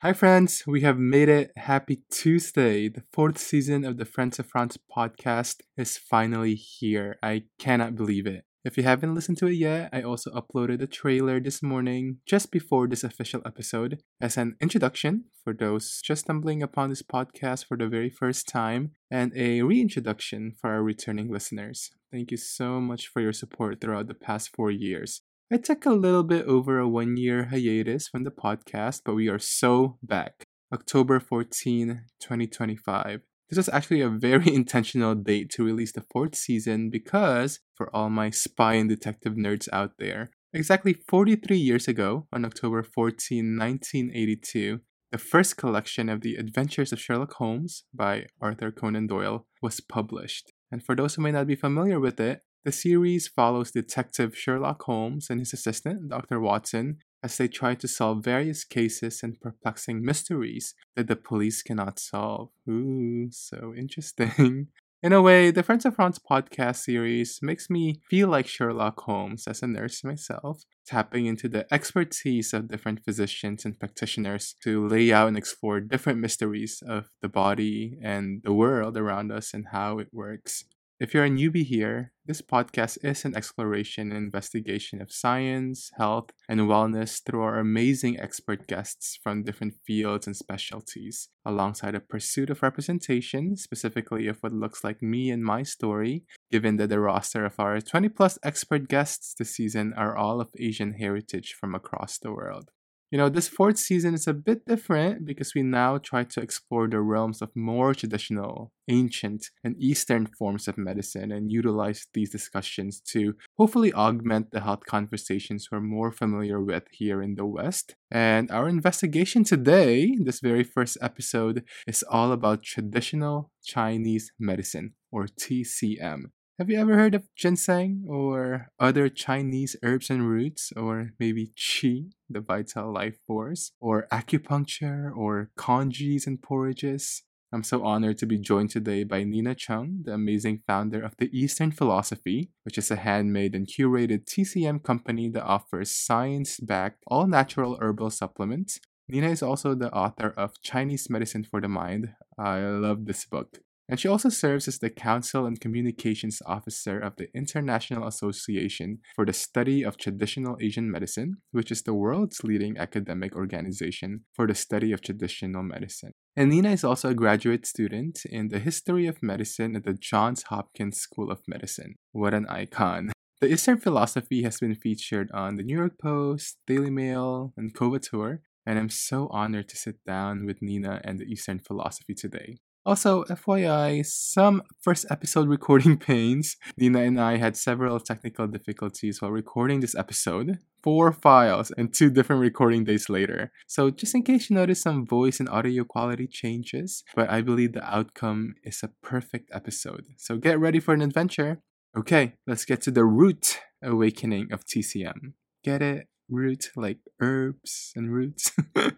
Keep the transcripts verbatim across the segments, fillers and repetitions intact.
Hi, friends. We have made it. Happy Tuesday. The fourth season of the Friends of France podcast is finally here. I cannot believe it. If you haven't listened to it yet, I also uploaded a trailer this morning just before this official episode as an introduction for those just stumbling upon this podcast for the very first time and a reintroduction for our returning listeners. Thank you so much for your support throughout the past four years. I took a little bit over a one year hiatus from the podcast, but we are so back. October fourteenth, twenty twenty-five. This was actually a very intentional date to release the fourth season because, for all my spy and detective nerds out there, exactly forty-three years ago, on October fourteenth, nineteen eighty-two, the first collection of The Adventures of Sherlock Holmes by Arthur Conan Doyle was published. And for those who may not be familiar with it, the series follows Detective Sherlock Holmes and his assistant, Doctor Watson, as they try to solve various cases and perplexing mysteries that the police cannot solve. Ooh, so interesting. In a way, the Friends of France podcast series makes me feel like Sherlock Holmes as a nurse myself, tapping into the expertise of different physicians and practitioners to lay out and explore different mysteries of the body and the world around us and how it works. If you're a newbie here, this podcast is an exploration and investigation of science, health, and wellness through our amazing expert guests from different fields and specialties, alongside a pursuit of representation, specifically of what looks like me and my story, given that the roster of our twenty plus expert guests this season are all of Asian heritage from across the world. You know, this fourth season is a bit different because we now try to explore the realms of more traditional, ancient, and Eastern forms of medicine and utilize these discussions to hopefully augment the health conversations we're more familiar with here in the West. And our investigation today, this very first episode, is all about traditional Chinese medicine, or T C M. Have you ever heard of ginseng or other Chinese herbs and roots, or maybe qi, the vital life force, or acupuncture, or congees and porridges? I'm so honored to be joined today by Nina Chung, the amazing founder of the Eastern Philosophy, which is a handmade and curated T C M company that offers science-backed, all-natural herbal supplements. Nina is also the author of Chinese Medicine for the Mind. I love this book. And she also serves as the Counsel and Communications Officer of the International Association for the Study of Traditional Asian Medicine, which is the world's leading academic organization for the study of traditional medicine. And Nina is also a graduate student in the History of Medicine at the Johns Hopkins School of Medicine. What an icon. The Eastern Philosophy has been featured on the New York Post, Daily Mail, and Covateur, and I'm so honored to sit down with Nina and the Eastern Philosophy today. Also, F Y I, some first episode recording pains. Nina and I had several technical difficulties while recording this episode. Four files and two different recording days later. So just in case you notice some voice and audio quality changes, but I believe the outcome is a perfect episode. So get ready for an adventure. Okay, let's get to the root awakening of T C M. Get it? Root, like herbs and roots.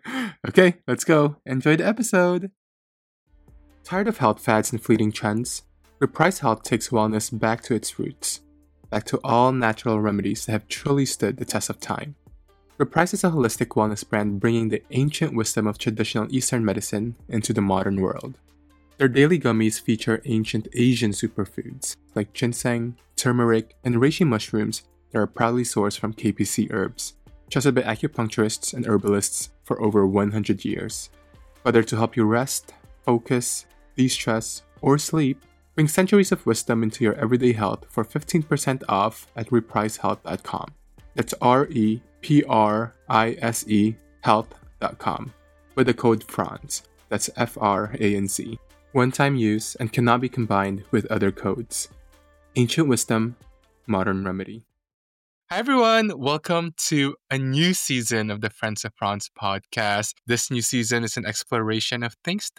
Okay, let's go. Enjoy the episode. Tired of health fads and fleeting trends? Reprise Health takes wellness back to its roots, back to all natural remedies that have truly stood the test of time. Reprise is a holistic wellness brand bringing the ancient wisdom of traditional Eastern medicine into the modern world. Their daily gummies feature ancient Asian superfoods like ginseng, turmeric, and reishi mushrooms that are proudly sourced from K P C herbs, trusted by acupuncturists and herbalists for over one hundred years. Whether to help you rest, focus, de-stress, or sleep, bring centuries of wisdom into your everyday health for fifteen percent off at reprise health dot com. That's R E P R I S E health dot com with the code FRANZ. That's F R A N Z. One-time use and cannot be combined with other codes. Ancient wisdom, modern remedy. Hi everyone, welcome to a new season of the Friends of France podcast. This new season is an exploration of things that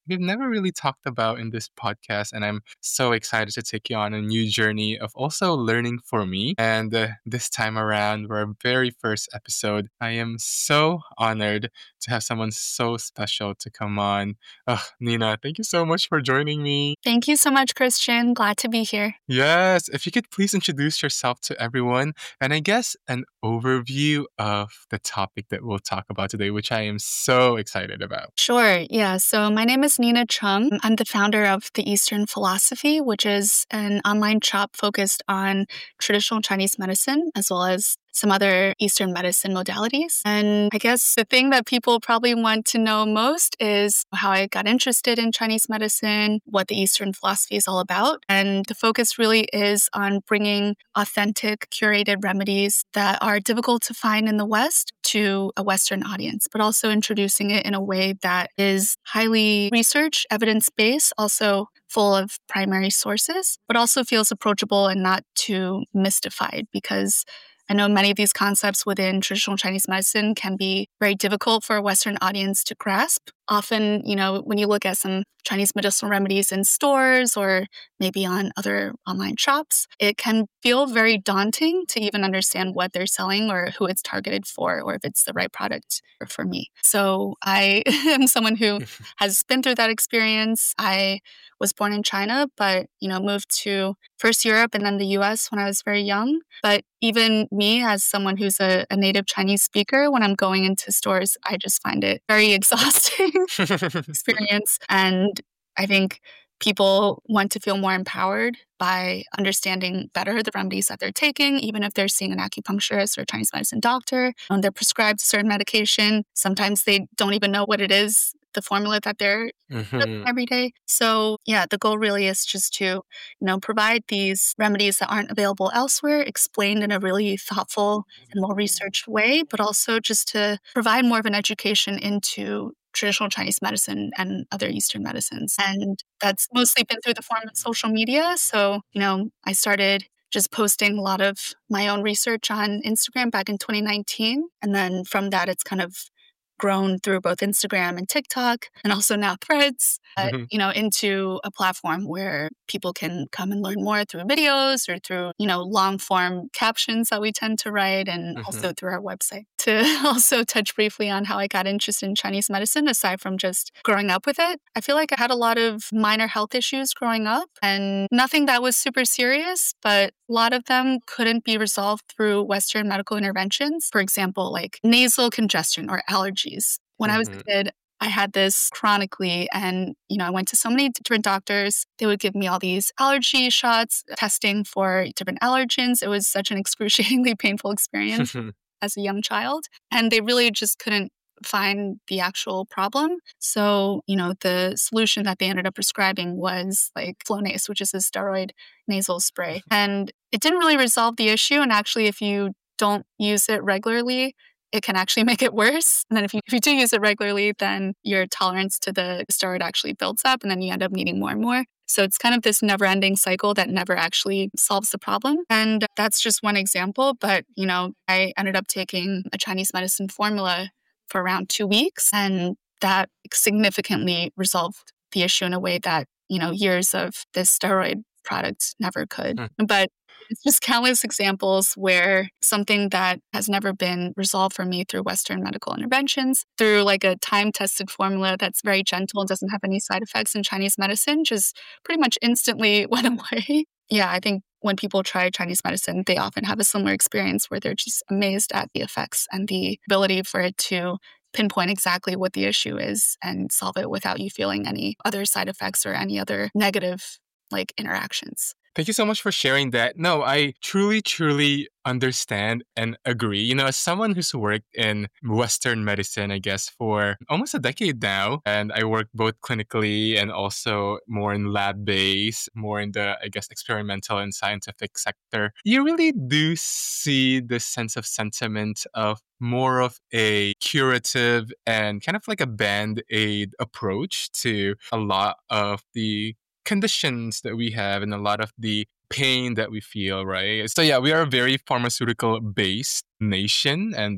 we've never really talked about in this podcast. And I'm so excited to take you on a new journey of also learning for me. And uh, this time around, for our very first episode, I am so honored to have someone so special to come on. Oh, Nina, thank you so much for joining me. Thank you so much, Christian. Glad to be here. Yes, if you could please introduce yourself to everyone and I guess an overview of the topic that we'll talk about today, which I am so excited about. Sure. Yeah. So my name is Nina Chung. I'm the founder of The Eastern Philosophy, which is an online shop focused on traditional Chinese medicine as well as some other Eastern medicine modalities. And I guess the thing that people probably want to know most is how I got interested in Chinese medicine, what the Eastern philosophy is all about. And the focus really is on bringing authentic, curated remedies that are difficult to find in the West to a Western audience, but also introducing it in a way that is highly research, evidence-based, also full of primary sources, but also feels approachable and not too mystified, because I know many of these concepts within traditional Chinese medicine can be very difficult for a Western audience to grasp. Often, you know, when you look at some Chinese medicinal remedies in stores or maybe on other online shops, it can feel very daunting to even understand what they're selling or who it's targeted for, or if it's the right product for me. So I am someone who has been through that experience. I was born in China, but, you know, moved to first Europe and then the U S when I was very young. But even me, as someone who's a, a native Chinese speaker, when I'm going into stores, I just find it very exhausting experience. And I think people want to feel more empowered by understanding better the remedies that they're taking, even if they're seeing an acupuncturist or a Chinese medicine doctor. When they're prescribed a certain medication, sometimes they don't even know what it is, the formula that they're mm-hmm. every day. So yeah, the goal really is just to, you know, provide these remedies that aren't available elsewhere, explained in a really thoughtful and well-researched way, but also just to provide more of an education into traditional Chinese medicine and other Eastern medicines. And that's mostly been through the form of social media. So, you know, I started just posting a lot of my own research on Instagram back in twenty nineteen. And then from that, it's kind of grown through both Instagram and TikTok, and also now Threads, uh, mm-hmm. you know, into a platform where people can come and learn more through videos or through, you know, long form captions that we tend to write, and mm-hmm. also through our website. To also touch briefly on how I got interested in Chinese medicine, aside from just growing up with it, I feel like I had a lot of minor health issues growing up, and nothing that was super serious, but a lot of them couldn't be resolved through Western medical interventions. For example, like nasal congestion or allergies. When mm-hmm. I was a kid, I had this chronically, and, you know, I went to so many different doctors. They would give me all these allergy shots, testing for different allergens. It was such an excruciatingly painful experience as a young child. And they really just couldn't find the actual problem. So, you know, the solution that they ended up prescribing was like Flonase, which is a steroid nasal spray. And it didn't really resolve the issue. And actually, if you don't use it regularly, it can actually make it worse. And then if you, if you do use it regularly, then your tolerance to the steroid actually builds up, and then you end up needing more and more. So it's kind of this never-ending cycle that never actually solves the problem. And that's just one example. But, you know, I ended up taking a Chinese medicine formula for around two weeks, and that significantly resolved the issue in a way that, you know, years of this steroid product never could. Mm. But it's just countless examples where something that has never been resolved for me through Western medical interventions, through like a time-tested formula that's very gentle and doesn't have any side effects in Chinese medicine, just pretty much instantly went away. Yeah, I think when people try Chinese medicine, they often have a similar experience where they're just amazed at the effects and the ability for it to pinpoint exactly what the issue is and solve it without you feeling any other side effects or any other negative like interactions. Thank you so much for sharing that. No, I truly, truly understand and agree. You know, as someone who's worked in Western medicine, I guess, for almost a decade now, and I work both clinically and also more in lab-based, more in the, I guess, experimental and scientific sector, you really do see this sense of sentiment of more of a curative and kind of like a band-aid approach to a lot of the conditions that we have and a lot of the pain that we feel, right? So yeah, we are a very pharmaceutical based nation, and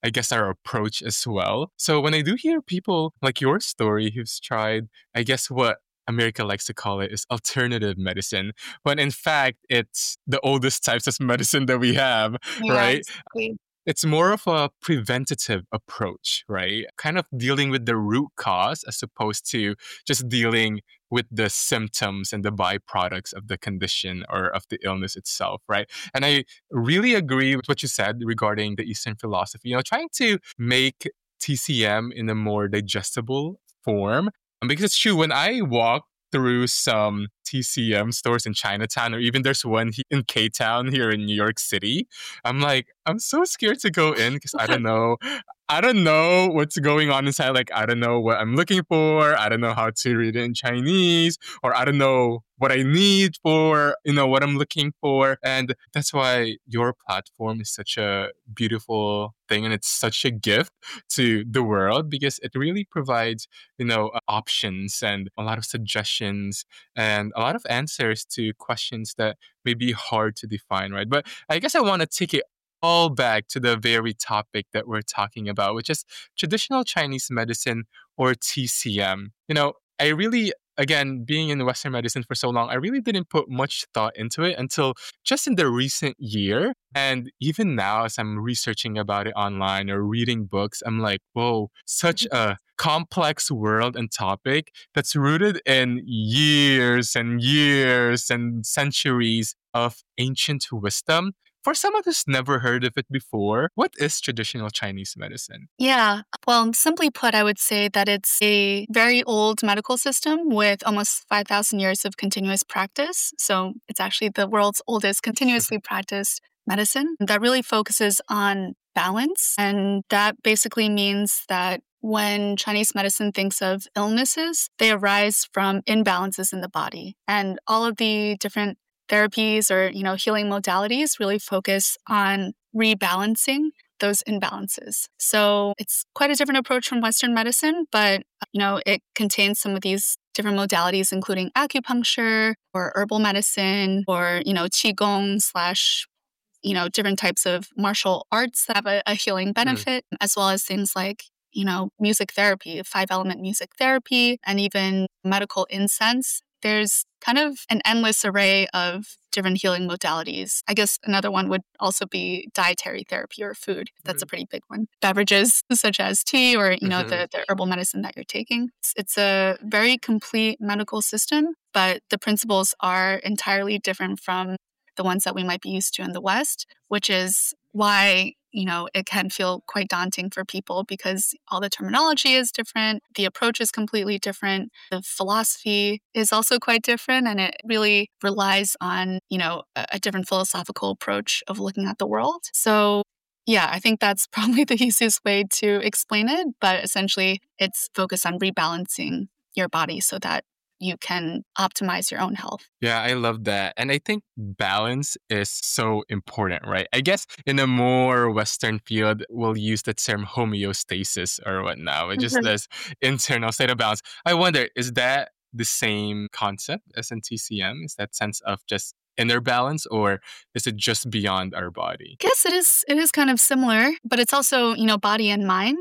I guess, our approach as well. So when I do hear people like your story who's tried, I guess what America likes to call it is alternative medicine, when in fact it's the oldest types of medicine that we have, Yeah, right? exactly. It's more of a preventative approach, right? Kind of dealing with the root cause as opposed to just dealing with the symptoms and the byproducts of the condition or of the illness itself, right? And I really agree with what you said regarding the Eastern philosophy, you know, trying to make T C M in a more digestible form. And because it's true, when I walk through some T C M stores in Chinatown, or even there's one he- in K Town here in New York City, I'm like, I'm so scared to go in because I don't know. I don't know what's going on inside. Like, I don't know what I'm looking for. I don't know how to read it in Chinese, or I don't know what I need for, you know, what I'm looking for. And that's why your platform is such a beautiful thing. And it's such a gift to the world because it really provides, you know, uh, options and a lot of suggestions and a lot of answers to questions that may be hard to define, right? But I guess I want to take it all back to the very topic that we're talking about, which is traditional Chinese medicine or T C M. You know, I really, again, being in Western medicine for so long, I really didn't put much thought into it until just in the recent year. And even now, as I'm researching about it online or reading books, I'm like, whoa, such a complex world and topic that's rooted in years and years and centuries of ancient wisdom. For someone who's never heard of it before, what is traditional Chinese medicine? Yeah. Well, simply put, I would say that it's a very old medical system with almost five thousand years of continuous practice. So it's actually the world's oldest continuously practiced medicine that really focuses on balance. And that basically means that when Chinese medicine thinks of illnesses, they arise from imbalances in the body. And all of the different therapies or, you know, healing modalities really focus on rebalancing those imbalances. So it's quite a different approach from Western medicine, but, you know, it contains some of these different modalities, including acupuncture or herbal medicine or, you know, qigong slash, you know, different types of martial arts that have a, a healing benefit, mm. as well as things like, you know, music therapy, five element music therapy, and even medical incense. There's kind of an endless array of different healing modalities. I guess another one would also be dietary therapy or food. That's a pretty big one. Beverages such as tea or, you know, mm-hmm. the, the herbal medicine that you're taking. It's, it's a very complete medical system, but the principles are entirely different from the ones that we might be used to in the West, which is why, you know, it can feel quite daunting for people because all the terminology is different. The approach is completely different. The philosophy is also quite different. And it really relies on, you know, a, a different philosophical approach of looking at the world. So yeah, I think that's probably the easiest way to explain it. But essentially, it's focused on rebalancing your body so that you can optimize your own health. Yeah, I love that. And I think balance is so important, right? I guess in a more Western field, we'll use the term homeostasis or whatnot, which is this internal state of balance. I wonder, is that the same concept as in T C M? Is that sense of just inner balance, or is it just beyond our body? I guess it is, it is kind of similar, but it's also, you know, body and mind.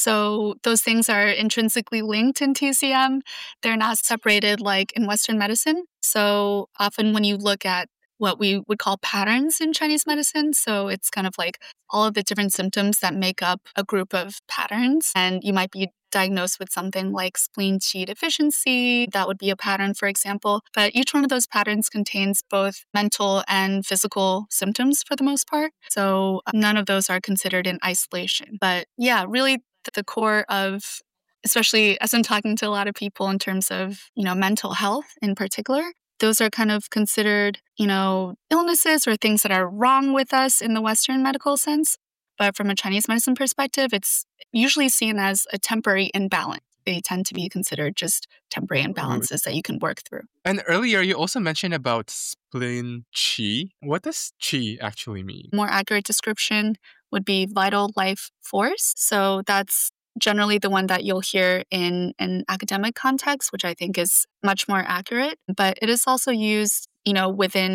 So those things are intrinsically linked in T C M. They're not separated like in Western medicine. So often when you look at what we would call patterns in Chinese medicine, so it's kind of like all of the different symptoms that make up a group of patterns. And you might be diagnosed with something like spleen qi deficiency. That would be a pattern, for example. But each one of those patterns contains both mental and physical symptoms for the most part. So none of those are considered in isolation. But yeah, really the core of, especially as I'm talking to a lot of people in terms of, you know, mental health in particular, those are kind of considered, you know, illnesses or things that are wrong with us in the Western medical sense. But from a Chinese medicine perspective, it's usually seen as a temporary imbalance. They tend to be considered just temporary imbalances that you can work through. And earlier, you also mentioned about spleen qi. What does qi actually mean? More accurate description would be vital life force. So that's generally the one that you'll hear in an academic context, which I think is much more accurate. But it is also used, you know, within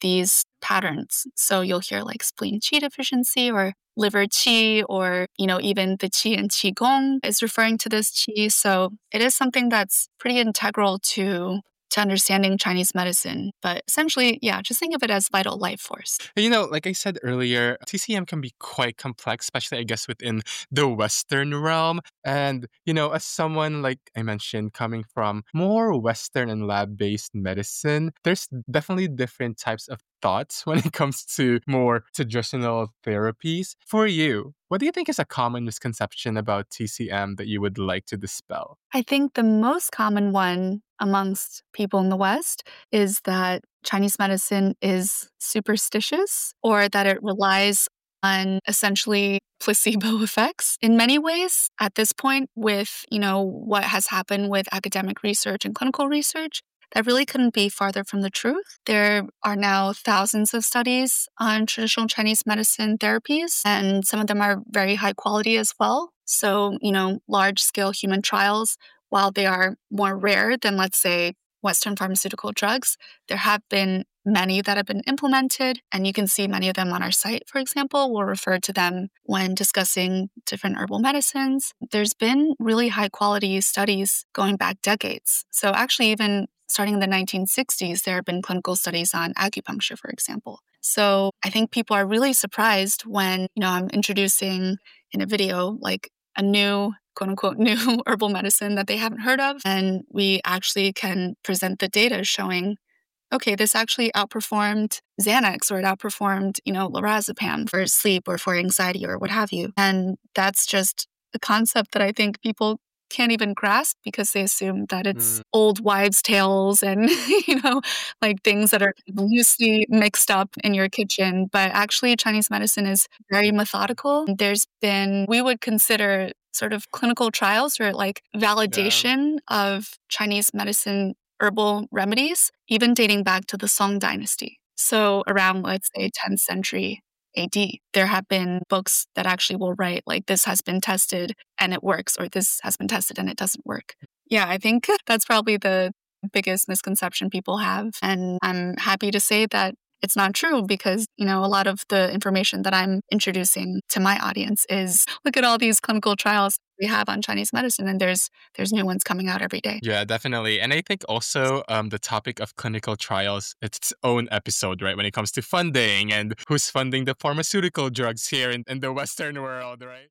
these patterns. So you'll hear like spleen qi deficiency or liver qi, or, you know, even the qi and qigong is referring to this qi. So it is something that's pretty integral to to understanding Chinese medicine. But essentially, yeah, just think of it as vital life force. You know, like I said earlier, T C M can be quite complex, especially, I guess, within the Western realm. And, you know, as someone, like I mentioned, coming from more Western and lab-based medicine, there's definitely different types of thoughts when it comes to more traditional therapies. For you, what do you think is a common misconception about T C M that you would like to dispel? I think the most common one amongst people in the West is that Chinese medicine is superstitious, or that it relies on essentially placebo effects in many ways. At this point, with, you know, what has happened with academic research and clinical research, that really couldn't be farther from the truth. There are now thousands of studies on traditional Chinese medicine therapies, and some of them are very high quality as well. So, you know, large-scale human trials, while they are more rare than, let's say, Western pharmaceutical drugs, there have been many that have been implemented, and you can see many of them on our site, for example. We'll refer to them when discussing different herbal medicines. There's been really high-quality studies going back decades. So actually, even starting in the nineteen sixties, there have been clinical studies on acupuncture, for example. So I think people are really surprised when, you know, I'm introducing in a video like a new, quote unquote, new herbal medicine that they haven't heard of. And we actually can present the data showing, okay, this actually outperformed Xanax, or it outperformed, you know, lorazepam for sleep or for anxiety or what have you. And that's just a concept that I think people can't even grasp, because they assume that it's mm. old wives' tales and, you know, like things that are loosely mixed up in your kitchen. But actually, Chinese medicine is very methodical. There's been, we would consider sort of clinical trials or like validation yeah. of Chinese medicine herbal remedies, even dating back to the Song dynasty. So around, let's say, tenth century A D, there have been books that actually will write like, this has been tested and it works, or this has been tested and it doesn't work. Yeah, I think that's probably the biggest misconception people have. And I'm happy to say that it's not true, because, you know, a lot of the information that I'm introducing to my audience is, look at all these clinical trials we have on Chinese medicine, and there's there's new ones coming out every day. Yeah, definitely. And I think also um, the topic of clinical trials, it's its own episode, right? When it comes to funding and who's funding the pharmaceutical drugs here in, in the Western world, right?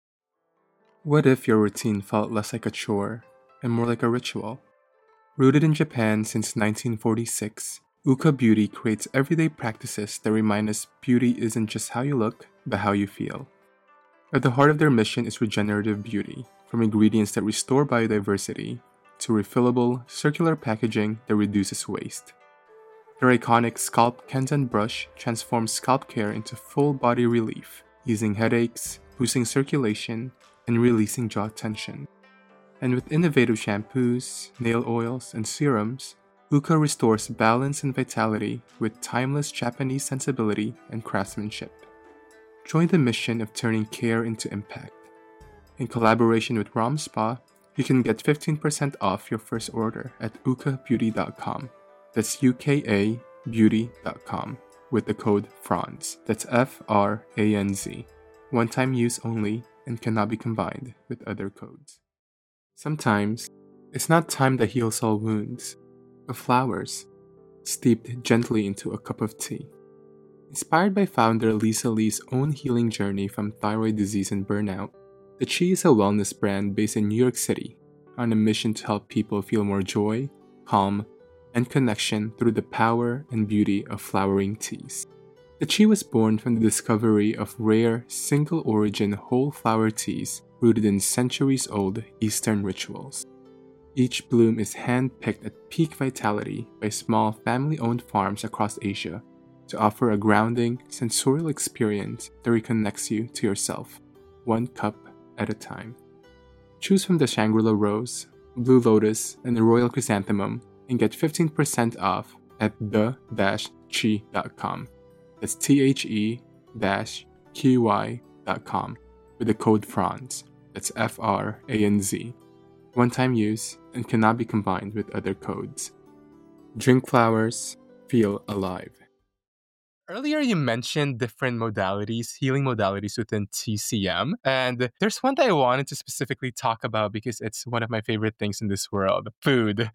What if your routine felt less like a chore and more like a ritual? Rooted in Japan since nineteen forty-six, Uka Beauty creates everyday practices that remind us beauty isn't just how you look, but how you feel. At the heart of their mission is regenerative beauty, from ingredients that restore biodiversity to refillable, circular packaging that reduces waste. Their iconic Scalp Kanzen brush transforms scalp care into full body relief, easing headaches, boosting circulation, and releasing jaw tension. And with innovative shampoos, nail oils, and serums, Uka restores balance and vitality with timeless Japanese sensibility and craftsmanship. Join the mission of turning care into impact. In collaboration with Rom Spa, you can get fifteen percent off your first order at uka beauty dot com. That's U K A beauty dot com with the code FRANZ. That's F R A N Z. One-time use only and cannot be combined with other codes. Sometimes, it's not time that heals all wounds, but flowers, steeped gently into a cup of tea. Inspired by founder Lisa Lee's own healing journey from thyroid disease and burnout, The Chi is a wellness brand based in New York City on a mission to help people feel more joy, calm, and connection through the power and beauty of flowering teas. The Chi was born from the discovery of rare, single-origin whole flower teas rooted in centuries-old Eastern rituals. Each bloom is hand-picked at peak vitality by small family-owned farms across Asia to offer a grounding, sensorial experience that reconnects you to yourself, one cup at a time. Choose from the Shangri-La Rose, Blue Lotus, and the Royal Chrysanthemum and get fifteen percent off at the dash chi dot com. That's T H E Q Y dot com with the code FRANZ. That's F R A N Z. One-time use and cannot be combined with other codes. Drink flowers, feel alive. earlier you mentioned different modalities, healing modalities within T C M. And there's one that I wanted to specifically talk about because it's one of my favorite things in this world, food.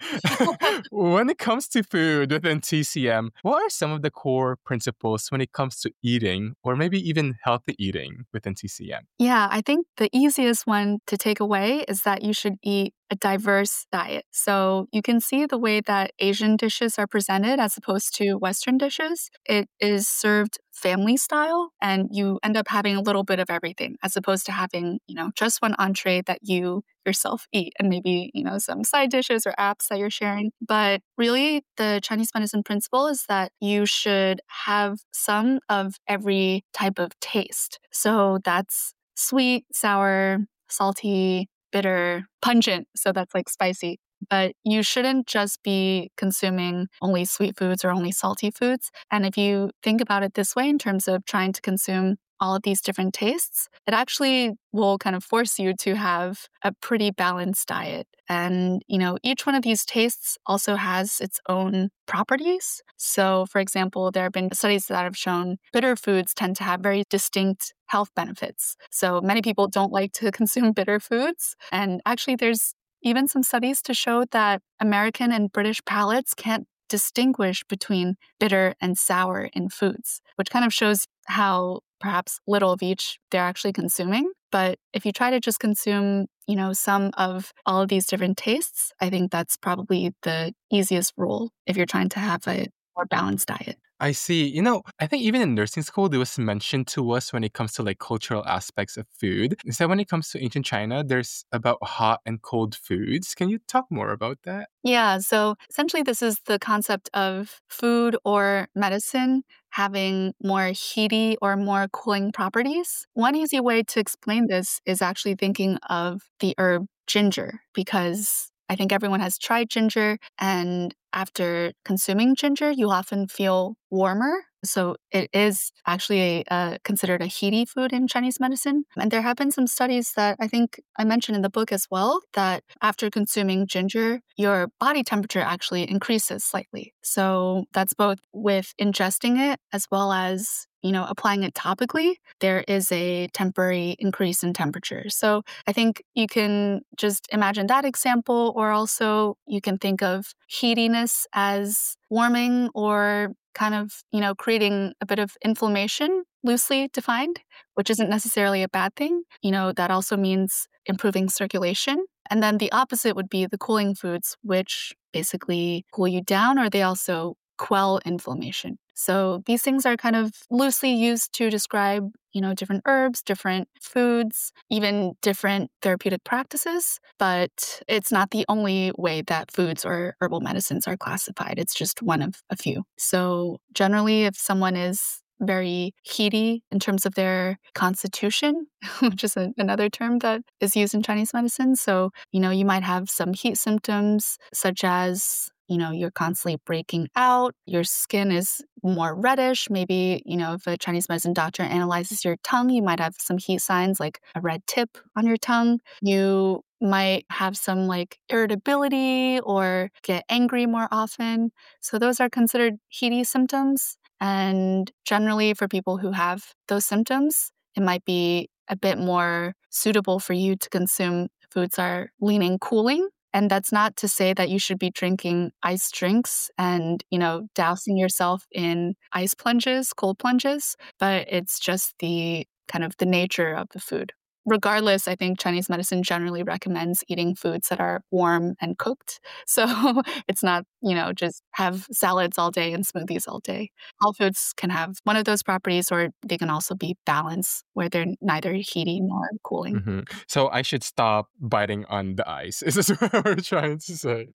When it comes to food within T C M, what are some of the core principles when it comes to eating or maybe even healthy eating within T C M? Yeah, I think the easiest one to take away is that you should eat a diverse diet. So you can see the way that Asian dishes are presented as opposed to Western dishes. It is served family style, and you end up having a little bit of everything as opposed to having, you know, just one entree that you yourself eat and maybe, you know, some side dishes or apps that you're sharing. But really, the Chinese medicine principle is that you should have some of every type of taste. So that's sweet, sour, salty, bitter, pungent. So that's like spicy. But you shouldn't just be consuming only sweet foods or only salty foods. And if you think about it this way in terms of trying to consume all of these different tastes, it actually will kind of force you to have a pretty balanced diet. And, you know, each one of these tastes also has its own properties. So, for example, there have been studies that have shown bitter foods tend to have very distinct health benefits. So many people don't like to consume bitter foods. And actually, there's even some studies to show that American and British palates can't distinguish between bitter and sour in foods, which kind of shows how perhaps little of each they're actually consuming. But if you try to just consume, you know, some of all of these different tastes, I think that's probably the easiest rule if you're trying to have a more balanced diet. I see. You know, I think even in nursing school, there was mentioned to us when it comes to like cultural aspects of food. Is that when it comes to ancient China, there's about hot and cold foods. Can you talk more about that? Yeah, so essentially, this is the concept of food or medicine having more heaty or more cooling properties. One easy way to explain this is actually thinking of the herb ginger, because I think everyone has tried ginger, and after consuming ginger, you often feel warmer. So it is actually a, uh, considered a heaty food in Chinese medicine. And there have been some studies that I think I mentioned in the book as well, that after consuming ginger, your body temperature actually increases slightly. So that's both with ingesting it as well as, you know, applying it topically. There is a temporary increase in temperature. So I think you can just imagine that example, or also you can think of heatiness as warming or kind of, you know, creating a bit of inflammation, loosely defined, which isn't necessarily a bad thing. You know, that also means improving circulation. And then the opposite would be the cooling foods, which basically cool you down, or they also quell inflammation. So these things are kind of loosely used to describe, you know, different herbs, different foods, even different therapeutic practices. But it's not the only way that foods or herbal medicines are classified. It's just one of a few. So generally, if someone is very heaty in terms of their constitution, which is a, another term that is used in Chinese medicine. So, you know, you might have some heat symptoms such as, you know, you're constantly breaking out, your skin is more reddish. Maybe, you know, if a Chinese medicine doctor analyzes your tongue, you might have some heat signs like a red tip on your tongue. You might have some like irritability or get angry more often. So those are considered heaty symptoms. And generally, for people who have those symptoms, it might be a bit more suitable for you to consume foods that are leaning cooling. And that's not to say that you should be drinking ice drinks and, you know, dousing yourself in ice plunges, cold plunges, but it's just the kind of the nature of the food. Regardless, I think Chinese medicine generally recommends eating foods that are warm and cooked. So it's not, you know, just have salads all day and smoothies all day. All foods can have one of those properties, or they can also be balanced, where they're neither heating nor cooling. Mm-hmm. So I should stop biting on the ice. Is this what we're trying to say?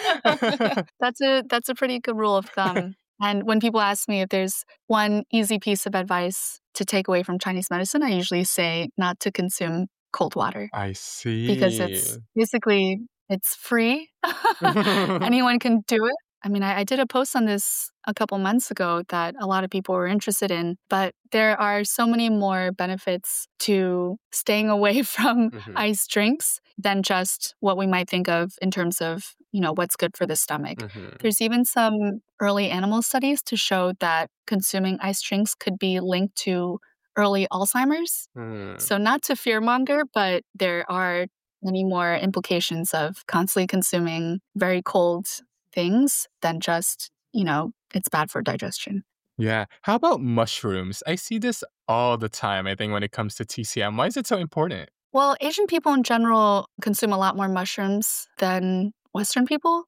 that's a that's a pretty good rule of thumb. And when people ask me if there's one easy piece of advice to take away from Chinese medicine, I usually say not to consume cold water. I see. Because it's basically, it's free. Anyone can do it. I mean, I, I did a post on this a couple months ago that a lot of people were interested in, but there are so many more benefits to staying away from Mhm. ice drinks than just what we might think of in terms of, you know, what's good for the stomach. Mhm. There's even some early animal studies to show that consuming iced drinks could be linked to early Alzheimer's. Mm. So not to fearmonger, but there are many more implications of constantly consuming very cold things than just, you know, it's bad for digestion. Yeah. How about mushrooms? I see this all the time, I think, when it comes to T C M. Why is it so important? Well, Asian people in general consume a lot more mushrooms than Western people.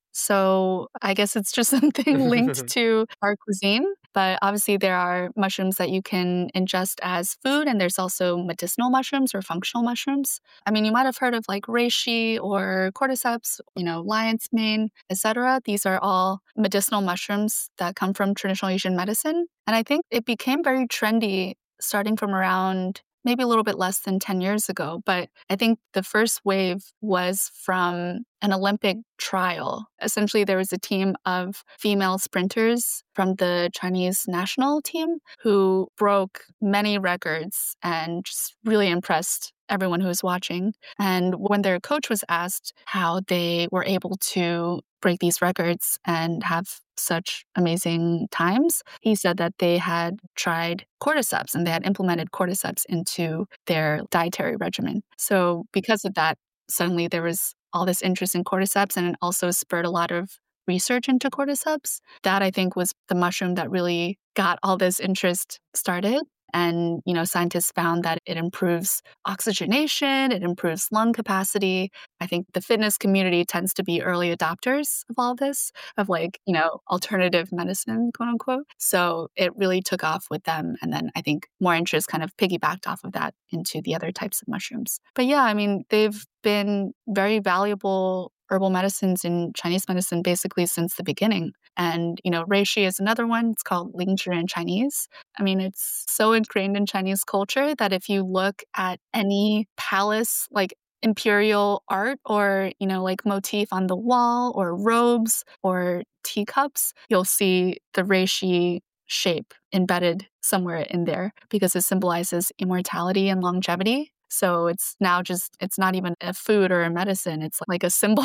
So I guess it's just something linked to our cuisine. But obviously, there are mushrooms that you can ingest as food, and there's also medicinal mushrooms or functional mushrooms. I mean, you might have heard of like reishi or cordyceps, you know, lion's mane, et cetera. These are all medicinal mushrooms that come from traditional Asian medicine. And I think it became very trendy starting from around maybe a little bit less than ten years ago. But I think the first wave was from an Olympic trial. Essentially, there was a team of female sprinters from the Chinese national team who broke many records and just really impressed everyone who was watching. And when their coach was asked how they were able to break these records and have such amazing times, he said that they had tried cordyceps and they had implemented cordyceps into their dietary regimen. So because of that, suddenly there was all this interest in cordyceps, and it also spurred a lot of research into cordyceps. That, I think, was the mushroom that really got all this interest started. And, you know, scientists found that it improves oxygenation, it improves lung capacity. I think the fitness community tends to be early adopters of all this, of like, you know, alternative medicine, quote unquote. So it really took off with them. And then I think more interest kind of piggybacked off of that into the other types of mushrooms. But yeah, I mean, they've been very valuable herbal medicines in Chinese medicine basically since the beginning. And, you know, reishi is another one. It's called lingzhi in Chinese. I mean, it's so ingrained in Chinese culture that if you look at any palace, like imperial art or, you know, like motif on the wall or robes or teacups, you'll see the reishi shape embedded somewhere in there because it symbolizes immortality and longevity. So it's now just, it's not even a food or a medicine. It's like a symbol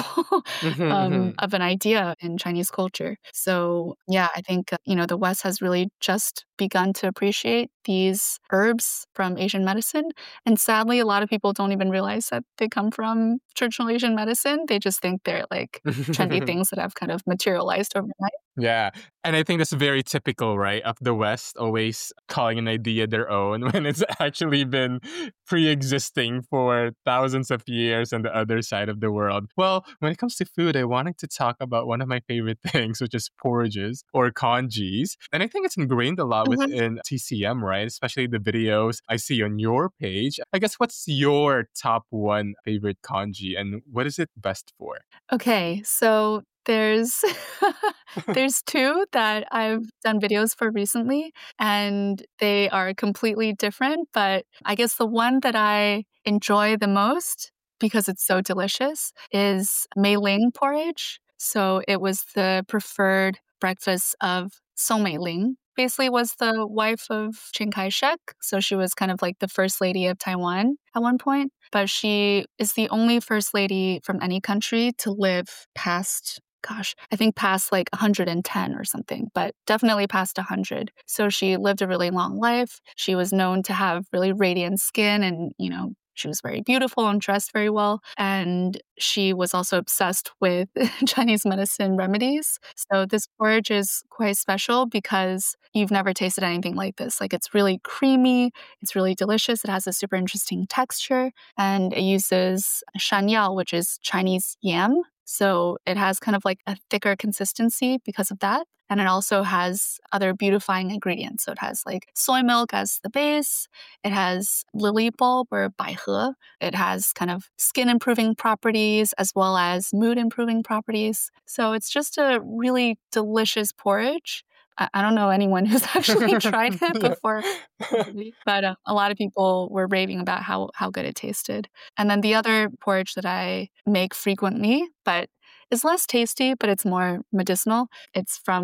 um, of an idea in Chinese culture. So yeah, I think, uh, you know, the West has really just begun to appreciate these herbs from Asian medicine. And sadly, a lot of people don't even realize that they come from traditional Asian medicine. They just think they're like trendy things that have kind of materialized overnight. Yeah. And I think that's very typical, right, of the West, always calling an idea their own when it's actually been pre existing for thousands of years on the other side of the world. Well, when it comes to food, I wanted to talk about one of my favorite things, which is porridges or congis. And I think it's ingrained a lot Mhm. within T C M, right? Especially the videos I see on your page. I guess what's your top one favorite congee and what is it best for? Okay, so there's there's two that I've done videos for recently, and they are completely different, but I guess the one that I enjoy the most because it's so delicious is Mei Ling porridge. So it was the preferred breakfast of Song Mei Ling. Basically was the wife of Chiang Kai-shek, so she was kind of like the first lady of Taiwan at one point, but she is the only first lady from any country to live past, gosh, I think past like one hundred ten or something, but definitely past one hundred. So she lived a really long life. She was known to have really radiant skin and, you know, she was very beautiful and dressed very well. And she was also obsessed with Chinese medicine remedies. So this porridge is quite special because you've never tasted anything like this. Like it's really creamy, it's really delicious. It has a super interesting texture, and it uses shanyao, which is Chinese yam. So it has kind of like a thicker consistency because of that. And it also has other beautifying ingredients. So it has like soy milk as the base. It has lily bulb or baihe. It has kind of skin improving properties as well as mood improving properties. So it's just a really delicious porridge. I I don't know anyone who's actually tried it before, but uh, a lot of people were raving about how, how good it tasted. And then the other porridge that I make frequently, but is less tasty, but it's more medicinal. It's from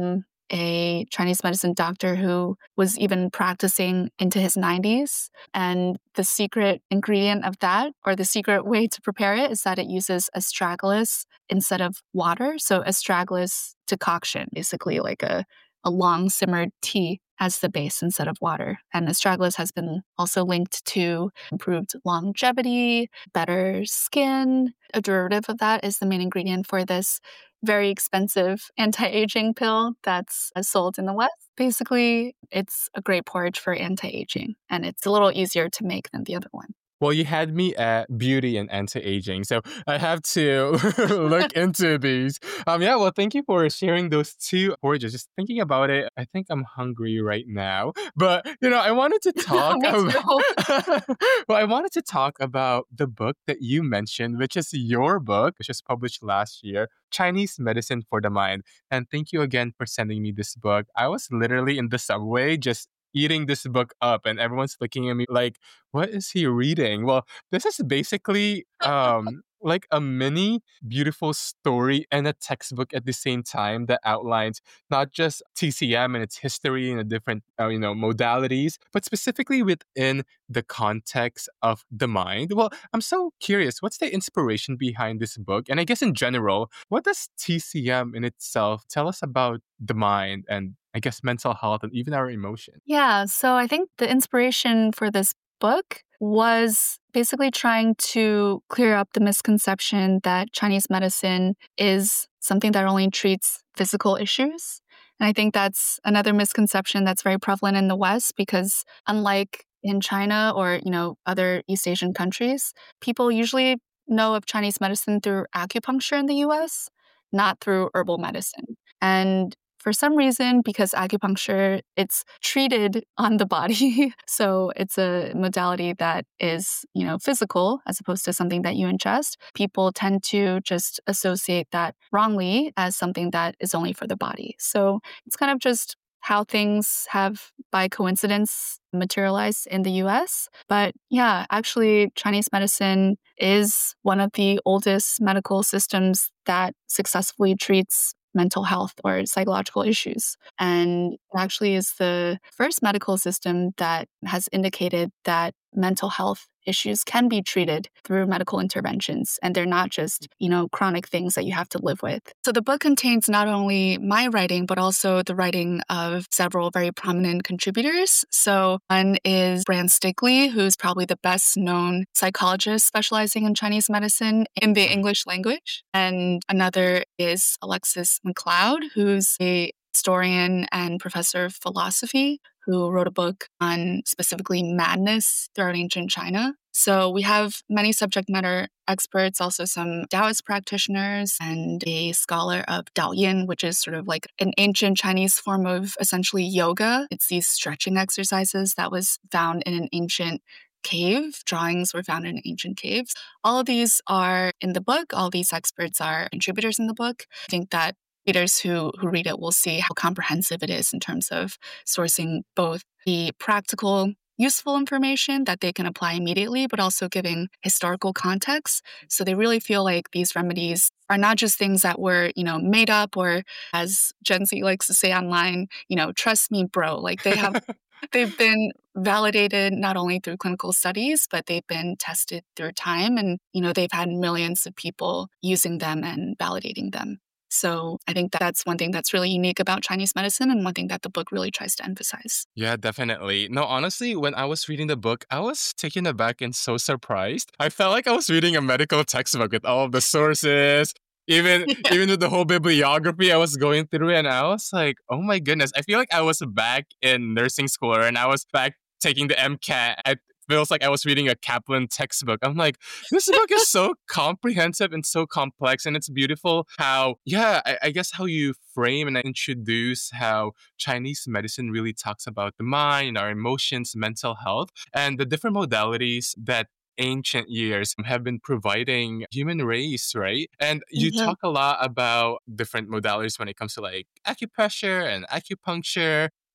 a Chinese medicine doctor who was even practicing into his nineties. And the secret ingredient of that, or the secret way to prepare it, is that it uses astragalus instead of water. So astragalus decoction, basically like a, a long simmered tea as the base instead of water. And astragalus has been also linked to improved longevity, better skin. A derivative of that is the main ingredient for this very expensive anti-aging pill that's sold in the West. Basically, it's a great porridge for anti-aging, and it's a little easier to make than the other one. Well, you had me at beauty and anti-aging, so I have to look into these. Um, yeah, well, thank you for sharing those two porridges. Just thinking about it, I think I'm hungry right now. But, you know, I wanted to talk Me about... too. well, I wanted to talk about the book that you mentioned, which is your book, which was published last year, Chinese Medicine for the Mind. And thank you again for sending me this book. I was literally in the subway just eating this book up, and everyone's looking at me like, what is he reading? Well, this is basically um like a mini beautiful story and a textbook at the same time that outlines not just T C M and its history and the different uh, you know modalities, but specifically within the context of the mind. Well, I'm so curious, what's the inspiration behind this book? And I guess in general, what does T C M in itself tell us about the mind and I guess mental health and even our emotions? Yeah, so I think the inspiration for this book was basically trying to clear up the misconception that Chinese medicine is something that only treats physical issues. And I think that's another misconception that's very prevalent in the West, because unlike in China or, you know, other East Asian countries, people usually know of Chinese medicine through acupuncture in the U S, not through herbal medicine. And for some reason, because acupuncture, it's treated on the body. So it's a modality that is, you know, physical as opposed to something that you ingest. People tend to just associate that wrongly as something that is only for the body. So it's kind of just how things have, by coincidence, materialized in the U S. But yeah, actually, Chinese medicine is one of the oldest medical systems that successfully treats mental health or psychological issues. And it actually is the first medical system that has indicated that mental health issues can be treated through medical interventions, and they're not just, you know, chronic things that you have to live with. So the book contains not only my writing, but also the writing of several very prominent contributors. So one is Bran Stigley, who's probably the best known psychologist specializing in Chinese medicine in the English language. And another is Alexis McLeod, who's a historian and professor of philosophy who wrote a book on specifically madness throughout ancient China. So we have many subject matter experts, also some Taoist practitioners, and a scholar of Daoyin, which is sort of like an ancient Chinese form of essentially yoga. It's these stretching exercises that was found in an ancient cave. Drawings were found in ancient caves. All of these are in the book. All these experts are contributors in the book. I think that readers who, who read it will see how comprehensive it is in terms of sourcing both the practical, useful information that they can apply immediately, but also giving historical context. So they really feel like these remedies are not just things that were, you know, made up, or as Gen Z likes to say online, you know, trust me, bro. Like they have, they've been validated not only through clinical studies, but they've been tested through time. And, you know, they've had millions of people using them and validating them. So I think that's one thing that's really unique about Chinese medicine, and one thing that the book really tries to emphasize. Yeah, definitely. No, honestly, when I was reading the book, I was taken aback and so surprised. I felt like I was reading a medical textbook with all of the sources, even Yeah. even with the whole bibliography I was going through, and I was like, oh my goodness. I feel like I was back in nursing school, and I was back taking the MCAT. I feels like I was reading a Kaplan textbook. I'm like, this book is so comprehensive and so complex, and it's beautiful how, yeah, I, I guess how you frame and introduce how Chinese medicine really talks about the mind, our emotions, mental health, and the different modalities that ancient years have been providing human race, right? And you Mhm. talk a lot about different modalities when it comes to like acupressure and acupuncture.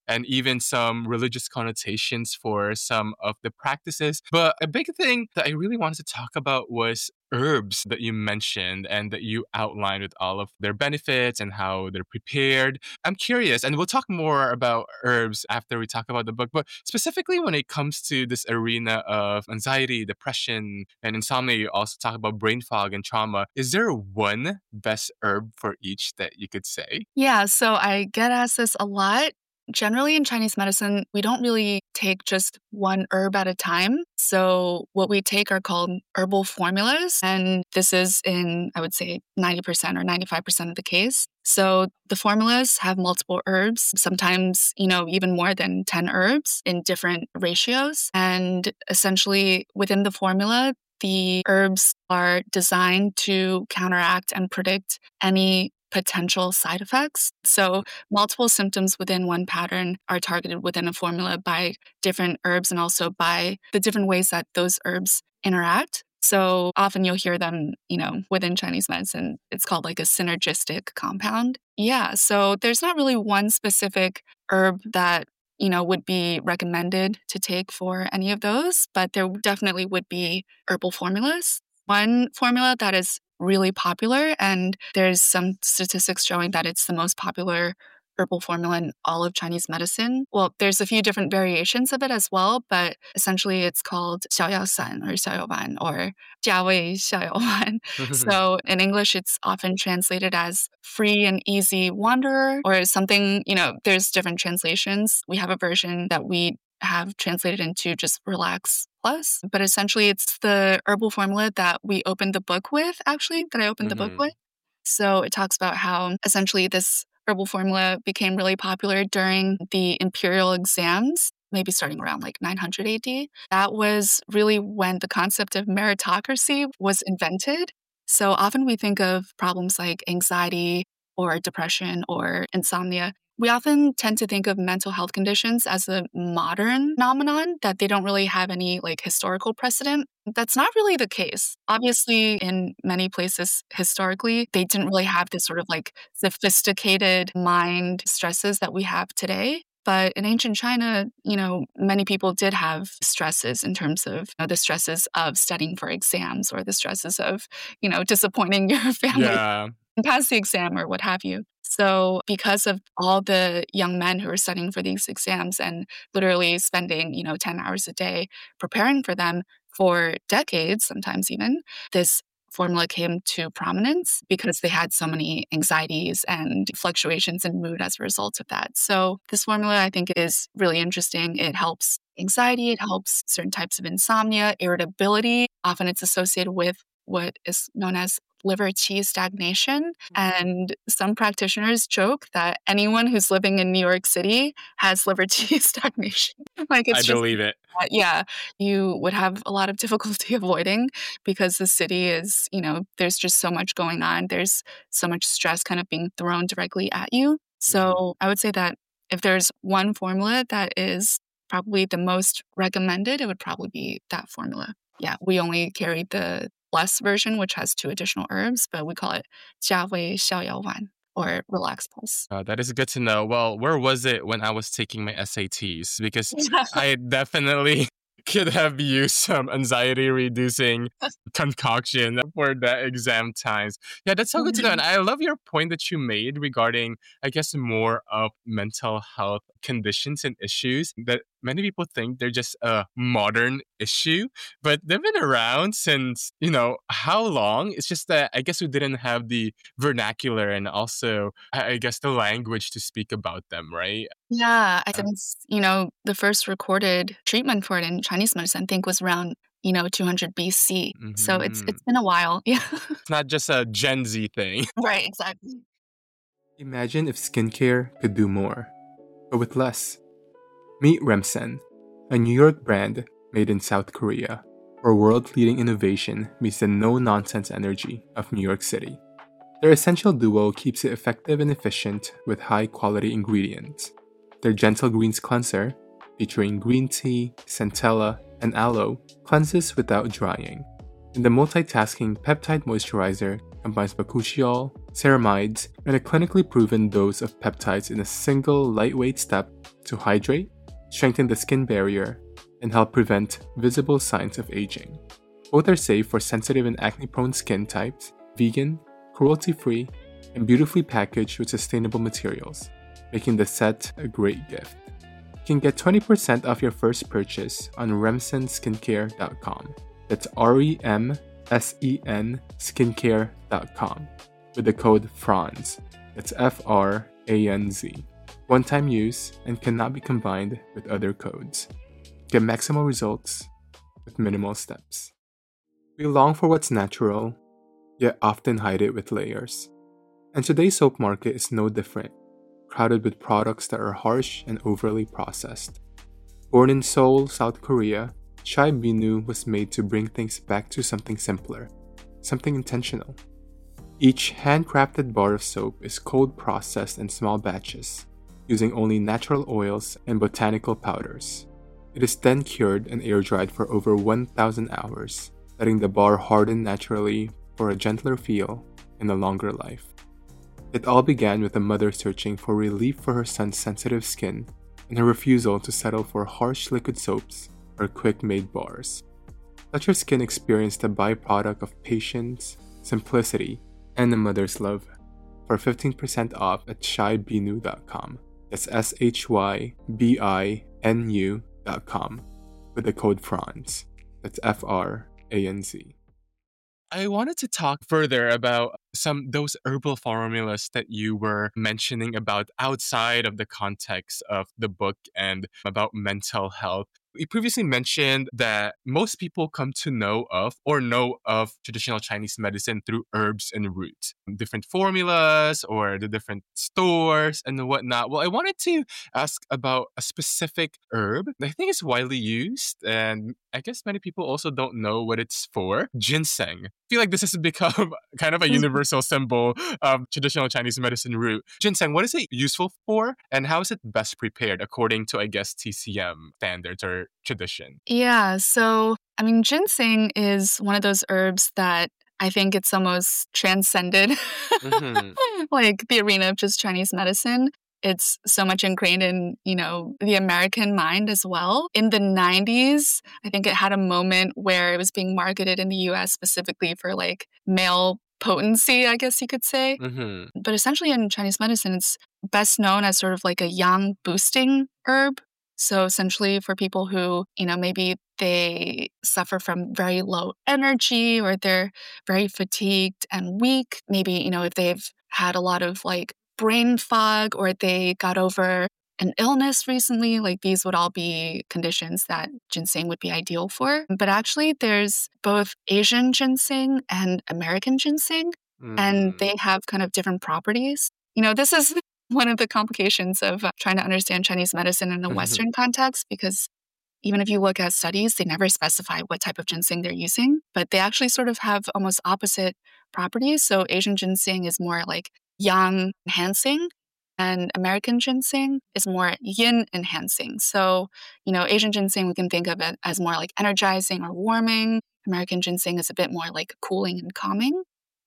and even some religious connotations for some of the practices. But a big thing that I really wanted to talk about was herbs that you mentioned and that you outlined with all of their benefits and how they're prepared. I'm curious, and we'll talk more about herbs after we talk about the book, but specifically when it comes to this arena of anxiety, depression, and insomnia, you also talk about brain fog and trauma. Is there one best herb for each that you could say? Yeah, so I get asked this a lot. Generally, in Chinese medicine, we don't really take just one herb at a time. So, what we take are called herbal formulas. And this is in, I would say, ninety percent or ninety-five percent of the case. So, the formulas have multiple herbs, sometimes, you know, even more than ten herbs in different ratios. And essentially, within the formula, the herbs are designed to counteract and predict any potential side effects. So multiple symptoms within one pattern are targeted within a formula by different herbs and also by the different ways that those herbs interact. So often you'll hear them, you know, within Chinese medicine, it's called like a synergistic compound. Yeah, so there's not really one specific herb that, you know, would be recommended to take for any of those, but there definitely would be herbal formulas. One formula that is really popular, and there's some statistics showing that it's the most popular herbal formula in all of Chinese medicine. Well, there's a few different variations of it as well, but essentially it's called 逍遥散 or 逍遥丸 or 价位逍遥丸. So in English, it's often translated as free and easy wanderer or something, you know, there's different translations. We have a version that we have translated into just Relax Plus, but essentially it's the herbal formula that we opened the book with, actually, that I opened mm-hmm. the book with. So it talks about how essentially this herbal formula became really popular during the imperial exams, maybe starting around like nine hundred A D. That was really when the concept of meritocracy was invented. So often we think of problems like anxiety or depression or insomnia. We often tend to think of mental health conditions as a modern phenomenon, that they don't really have any like historical precedent. That's not really the case. Obviously, in many places historically, they didn't really have this sort of like sophisticated mind stresses that we have today. But in ancient China, you know, many people did have stresses in terms of you know, the stresses of studying for exams or the stresses of, you know, disappointing your family Yeah. and pass the exam or what have you. So because of all the young men who are studying for these exams and literally spending, you know, ten hours a day preparing for them for decades, sometimes even, this formula came to prominence because they had so many anxieties and fluctuations in mood as a result of that. So this formula, I think, is really interesting. It helps anxiety, it helps certain types of insomnia, irritability. Often it's associated with what is known as liver qi stagnation. And some practitioners joke that anyone who's living in New York City has liver qi stagnation. Like it's I just, believe it. Uh, yeah, you would have a lot of difficulty avoiding because the city is, you know, there's just so much going on. There's so much stress kind of being thrown directly at you. So mm-hmm. I would say that if there's one formula that is probably the most recommended, it would probably be that formula. Yeah, we only carry the Plus version, which has two additional herbs, but we call it 价位逍遥丸 or Relax Plus. Uh, that is good to know. Well, where was it when I was taking my S A Ts? Because I definitely could have used some anxiety-reducing concoction for the exam times. Yeah, that's so good to know. And I love your point that you made regarding, I guess, more of mental health conditions and issues that many people think they're just a modern issue, but they've been around since, you know, how long? It's just that I guess we didn't have the vernacular and also, I guess, the language to speak about them, right? Yeah, I think, you know, the first recorded treatment for it in Chinese medicine, I think, was around, you know, two hundred B C. Mm-hmm. So it's it's been a while. Yeah. It's not just a Gen Z thing. Right, exactly. Imagine if skincare could do more, but with less. Meet Remsen, a New York brand made in South Korea, where world-leading innovation meets the no-nonsense energy of New York City. Their essential duo keeps it effective and efficient with high-quality ingredients. Their Gentle Greens cleanser, featuring green tea, centella, and aloe, cleanses without drying. And the multitasking peptide moisturizer combines bakuchiol, ceramides, and a clinically proven dose of peptides in a single lightweight step to hydrate, strengthen the skin barrier, and help prevent visible signs of aging. Both are safe for sensitive and acne-prone skin types, vegan, cruelty-free, and beautifully packaged with sustainable materials, making the set a great gift. You can get twenty percent off your first purchase on remsen skincare dot com. That's R E M S E N skincare dot com with the code FRANZ. That's F R A N Z. One-time use and cannot be combined with other codes. Get maximal results with minimal steps. We long for what's natural, yet often hide it with layers. And today's soap market is no different, crowded with products that are harsh and overly processed. Born in Seoul, South Korea, Chai Binu was made to bring things back to something simpler, something intentional. Each handcrafted bar of soap is cold processed in small batches, using only natural oils and botanical powders. It is then cured and air-dried for over one thousand hours, letting the bar harden naturally for a gentler feel and a longer life. It all began with a mother searching for relief for her son's sensitive skin and her refusal to settle for harsh liquid soaps or quick-made bars. Let your skin experience the byproduct of patience, simplicity, and a mother's love for fifteen percent off at shy binu dot com. That's S H Y B I N U dot com with the code FRANZ. That's F R A N Z. I wanted to talk further about some those herbal formulas that you were mentioning about outside of the context of the book and about mental health. We previously mentioned that most people come to know of or know of traditional Chinese medicine through herbs and roots, different formulas or the different stores and whatnot. Well, I wanted to ask about a specific herb that I think is widely used, and I guess many people also don't know what it's for: ginseng. I feel like this has become kind of a universal symbol of traditional Chinese medicine root. Ginseng, what is it useful for, and how is it best prepared according to, I guess, T C M standards or tradition? Yeah, so I mean, ginseng is one of those herbs that I think it's almost transcended mm-hmm. like the arena of just Chinese medicine. It's so much ingrained in, you know, the American mind as well. In the nineties, I think it had a moment where it was being marketed in the U S specifically for like male potency, I guess you could say. Mm-hmm. But essentially in Chinese medicine, it's best known as sort of like a yang boosting herb. So essentially for people who, you know, maybe they suffer from very low energy or they're very fatigued and weak, maybe, you know, if they've had a lot of like brain fog or they got over an illness recently, like these would all be conditions that ginseng would be ideal for. But actually there's both Asian ginseng and American ginseng, mm. and they have kind of different properties. You know, this is one of the complications of uh, trying to understand Chinese medicine in a mm-hmm. Western context, because even if you look at studies, they never specify what type of ginseng they're using, but they actually sort of have almost opposite properties. So Asian ginseng is more like yang enhancing, and American ginseng is more yin enhancing. So, you know, Asian ginseng, we can think of it as more like energizing or warming. American ginseng is a bit more like cooling and calming.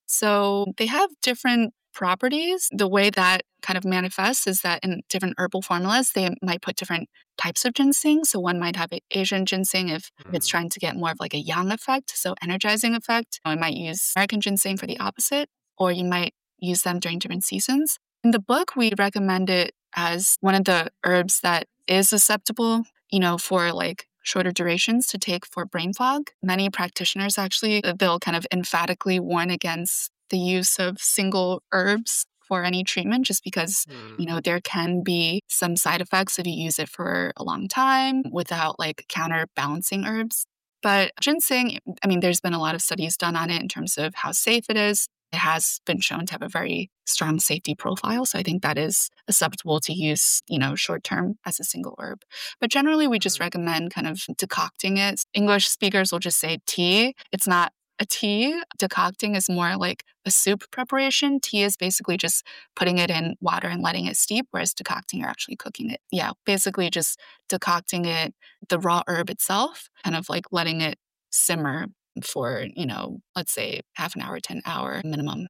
So they have different properties. The way that kind of manifests is that in different herbal formulas, they might put different types of ginseng. So one might have Asian ginseng if mm. it's trying to get more of like a yang effect, so energizing effect. It might use American ginseng for the opposite, or you might use them during different seasons. In the book, we recommend it as one of the herbs that is susceptible, you know, for like shorter durations to take for brain fog. Many practitioners actually, they'll kind of emphatically warn against the use of single herbs for any treatment, just because, mm. you know, there can be some side effects if you use it for a long time without like counterbalancing herbs. But ginseng, I mean, there's been a lot of studies done on it in terms of how safe it is. It has been shown to have a very strong safety profile. So I think that is acceptable to use, you know, short term as a single herb. But generally, we just recommend kind of decocting it. English speakers will just say tea. It's not a tea. Decocting is more like a soup preparation. Tea is basically just putting it in water and letting it steep, whereas decocting, you're actually cooking it. Yeah, basically just decocting it, the raw herb itself, kind of like letting it simmer for, you know, let's say half an hour to an hour minimum.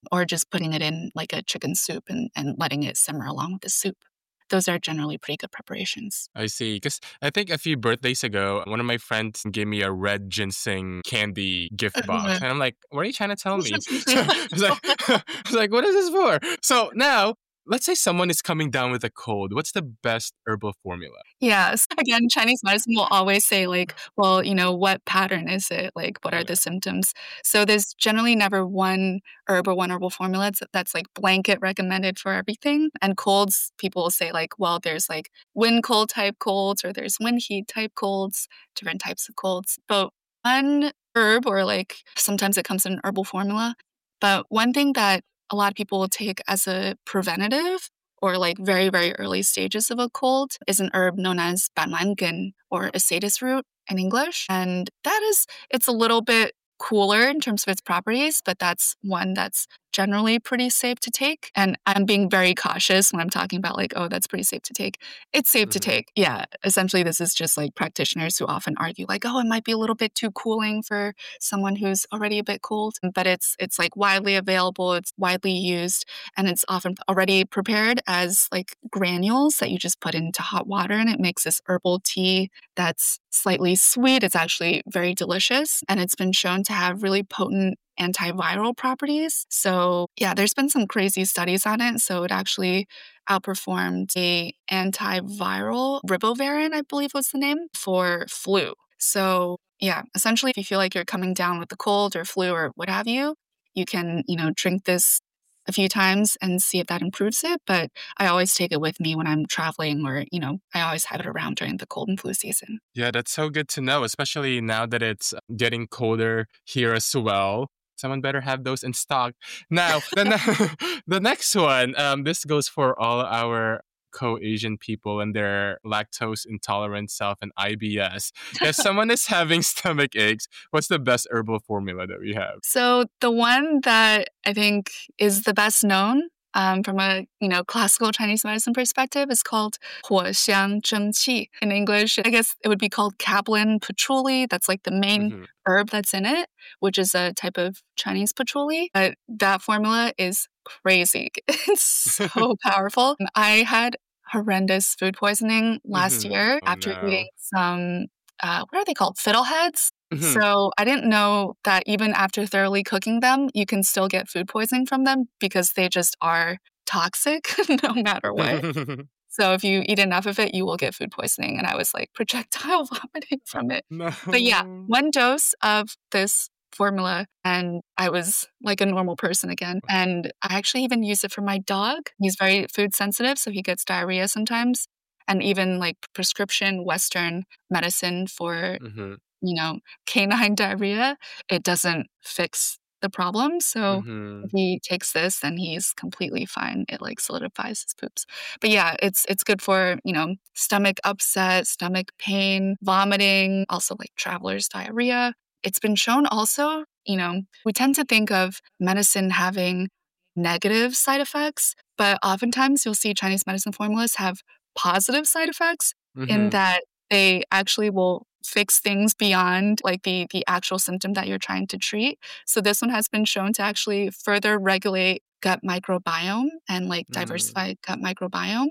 or just putting it in like a chicken soup and, and letting it simmer along with the soup. Those are generally pretty good preparations. I see. Because I think a few birthdays ago, one of my friends gave me a red ginseng candy gift box. And I'm like, what are you trying to tell me? So I was like, I was like, what is this for? So now, let's say someone is coming down with a cold. What's the best herbal formula? Yes. Again, Chinese medicine will always say, like, well, you know, what pattern is it? Like, what are the symptoms? So there's generally never one herb or one herbal formula that's, that's like blanket recommended for everything. And colds, people will say, like, well, there's like wind cold type colds or there's wind heat type colds, different types of colds. But one herb, or like sometimes it comes in an herbal formula, but one thing that a lot of people will take as a preventative or like very, very early stages of a cold is an herb known as banlangen or acetus root in English. And that is, it's a little bit cooler in terms of its properties, but that's one that's generally pretty safe to take. And I'm being very cautious when I'm talking about like, oh, that's pretty safe to take. It's safe mm-hmm. to take. Yeah. Essentially, this is just like practitioners who often argue like, oh, it might be a little bit too cooling for someone who's already a bit cold. But it's it's like widely available. It's widely used. And it's often already prepared as like granules that you just put into hot water. And it makes this herbal tea that's slightly sweet. It's actually very delicious. And it's been shown to have really potent antiviral properties. So yeah, there's been some crazy studies on it. So it actually outperformed a antiviral ribavirin, I believe was the name, for flu. So yeah, essentially if you feel like you're coming down with the cold or flu or what have you, you can, you know, drink this a few times and see if that improves it. But I always take it with me when I'm traveling or, you know, I always have it around during the cold and flu season. Yeah, that's so good to know, especially now that it's getting colder here as well. Someone better have those in stock. Now, the, ne- the next one, um, this goes for all our co-Asian people and their lactose intolerant self and I B S. If someone is having stomach aches, what's the best herbal formula that we have? So the one that I think is the best known um, from a you know classical Chinese medicine perspective is called 火香正气. In English, I guess it would be called Kaplan patchouli. That's like the main mm-hmm. herb that's in it, which is a type of Chinese patchouli. But that formula is crazy. It's so powerful. I had horrendous food poisoning last mm-hmm. year oh, after no. eating some, uh, what are they called? Fiddleheads. Mm-hmm. So I didn't know that even after thoroughly cooking them, you can still get food poisoning from them because they just are toxic no matter what. So if you eat enough of it, you will get food poisoning. And I was like projectile vomiting from it. No. But yeah, one dose of this formula and I was like a normal person again. And I actually even use it for my dog. He's very food sensitive, so he gets diarrhea sometimes. And even like prescription Western medicine for, mm-hmm. you know, canine diarrhea, it doesn't fix the problem. So mm-hmm. if he takes this, then he's completely fine. It like solidifies his poops. But yeah, it's it's good for, you know, stomach upset, stomach pain, vomiting, also like traveler's diarrhea. It's been shown also, you know, we tend to think of medicine having negative side effects, but oftentimes you'll see Chinese medicine formulas have positive side effects mm-hmm. in that they actually will fix things beyond like the the actual symptom that you're trying to treat. So this one has been shown to actually further regulate gut microbiome and like diversify mm. gut microbiome.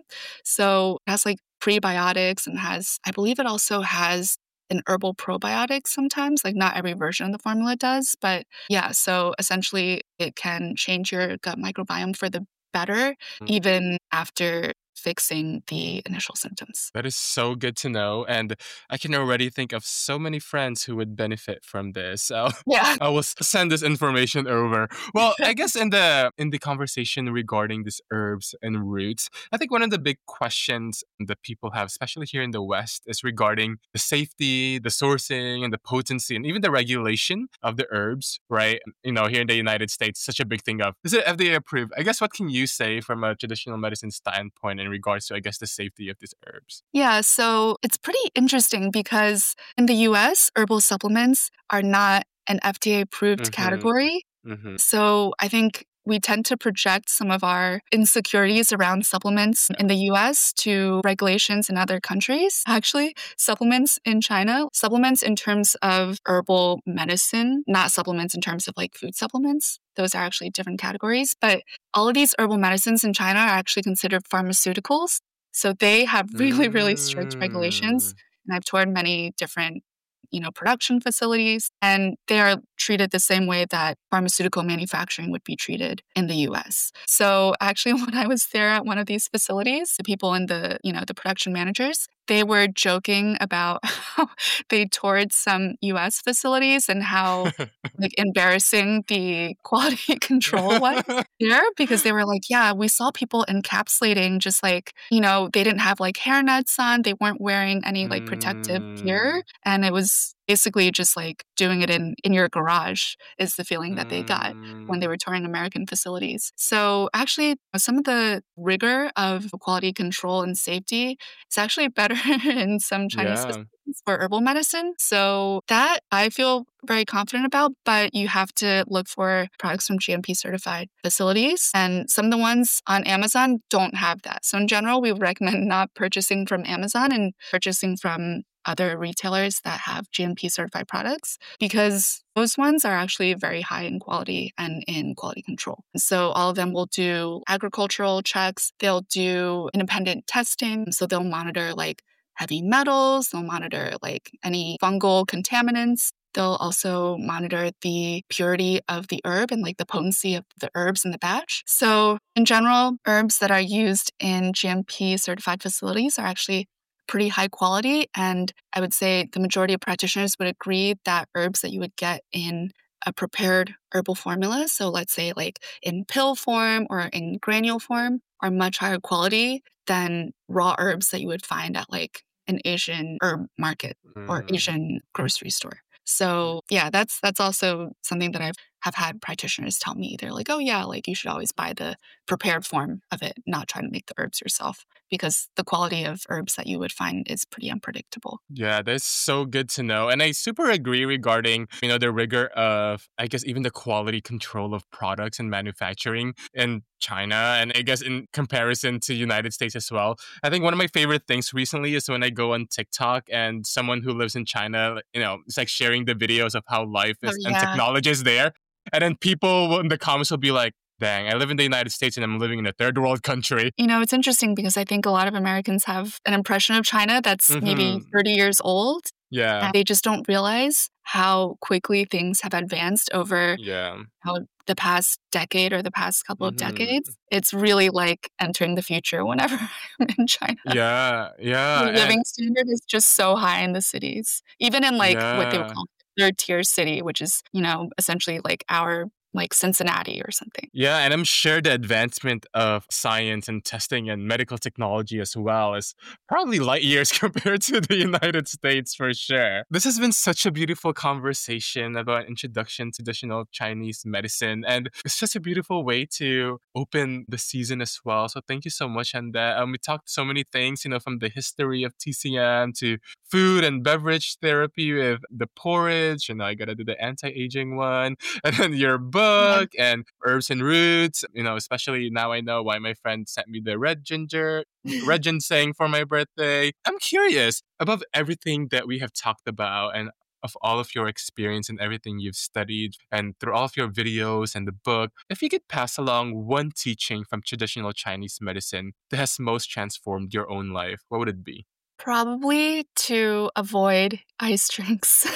So it has like prebiotics and has, I believe it also has an herbal probiotic sometimes, like not every version of the formula does, but yeah, so essentially it can change your gut microbiome for the better mm. even after fixing the initial symptoms. That is so good to know. And I can already think of so many friends who would benefit from this. So yeah. I will send this information over. Well, I guess in the in the conversation regarding these herbs and roots, I think one of the big questions that people have, especially here in the West, is regarding the safety, the sourcing, and the potency, and even the regulation of the herbs, right? You know, here in the United States, such a big thing of, is it F D A approved? I guess what can you say from a traditional medicine standpoint in regards to, I guess, the safety of these herbs? Yeah, so it's pretty interesting because in the U S, herbal supplements are not an F D A approved mm-hmm. category. Mm-hmm. So I think we tend to project some of our insecurities around supplements in the U S to regulations in other countries. Actually, supplements in China, supplements in terms of herbal medicine, not supplements in terms of like food supplements. Those are actually different categories. But all of these herbal medicines in China are actually considered pharmaceuticals. So they have really, really strict regulations. Mm. And I've toured many different you know, production facilities, and they are treated the same way that pharmaceutical manufacturing would be treated in the U S. So actually, when I was there at one of these facilities, the people in the, you know, the production managers, they were joking about how they toured some U S facilities and how like embarrassing the quality control was there, because they were like, yeah, we saw people encapsulating just like, you know, they didn't have like hairnets on, they weren't wearing any like protective gear. Mm. And it was basically just like doing it in, in your garage is the feeling that they got when they Mm. were touring American facilities. So actually, some of the rigor of quality control and safety is actually better in some Chinese Yeah. facilities for herbal medicine. So that I feel very confident about, but you have to look for products from G M P certified facilities. And some of the ones on Amazon don't have that. So in general, we would recommend not purchasing from Amazon and purchasing from other retailers that have G M P certified products, because those ones are actually very high in quality and in quality control. So all of them will do agricultural checks. They'll do independent testing. So they'll monitor like heavy metals. They'll monitor like any fungal contaminants. They'll also monitor the purity of the herb and like the potency of the herbs in the batch. So in general, herbs that are used in G M P certified facilities are actually pretty high quality. And I would say the majority of practitioners would agree that herbs that you would get in a prepared herbal formula, so let's say like in pill form or in granule form, are much higher quality than raw herbs that you would find at like an Asian herb market or Mm. Asian grocery store. So yeah, that's that's also something that I've have had practitioners tell me. They're like, oh yeah, like you should always buy the prepared form of it, not try to make the herbs yourself, because the quality of herbs that you would find is pretty unpredictable. Yeah, that's so good to know. And I super agree regarding, you know, the rigor of, I guess, even the quality control of products and manufacturing in China. And I guess in comparison to United States as well. I think one of my favorite things recently is when I go on TikTok and someone who lives in China, you know, it's like sharing the videos of how life Oh is and yeah. technology is there. And then people will- in the comments will be like, dang, I live in the United States and I'm living in a third world country. You know, it's interesting because I think a lot of Americans have an impression of China that's maybe Hmm. thirty years old, Yeah. and they just don't realize how quickly things have advanced over Yeah. how the past decade or the past couple of Hmm. decades. It's really like entering the future whenever I'm in China. Yeah. The Yeah. And living standard is just so high in the cities, even in like what they would yeah. call third tier city, which is, you know, essentially like our like Cincinnati or something. Yeah, and I'm sure the advancement of science and testing and medical technology as well is probably light years compared to the United States for sure. This has been such a beautiful conversation about introduction to traditional Chinese medicine, and it's just a beautiful way to open the season as well. So thank you so much, and um, we talked so many things, you know, from the history of T C M to food and beverage therapy with the porridge, and I gotta do the anti-aging one, and then your Yeah. book and herbs and roots. You know, especially now I know why my friend sent me the red ginger, red ginseng for my birthday. I'm curious, above everything that we have talked about and of all of your experience and everything you've studied and through all of your videos and the book, if you could pass along one teaching from traditional Chinese medicine that has most transformed your own life, what would it be? Probably to avoid ice drinks